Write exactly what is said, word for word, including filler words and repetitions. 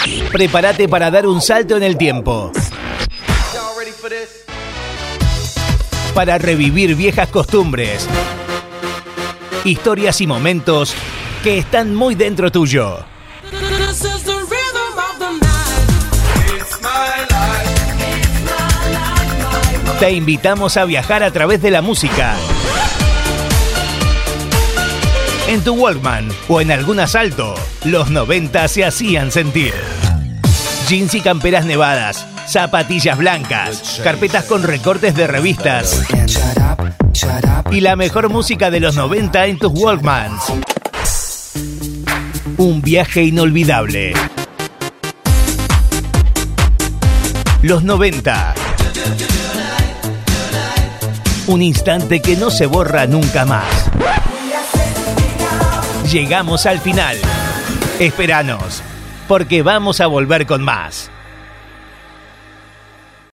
Prepárate para dar un salto en el tiempo. Para revivir viejas costumbres, historias y momentos que están muy dentro tuyo. Te invitamos a viajar a través de la música. En tu Walkman o en algún asalto, los noventa se hacían sentir. Jeans y camperas nevadas, zapatillas blancas, carpetas con recortes de revistas y la mejor música de los noventa en tus Walkmans. Un viaje inolvidable. Los noventa. Un instante que no se borra nunca más. Llegamos al final. Esperanos, porque vamos a volver con más.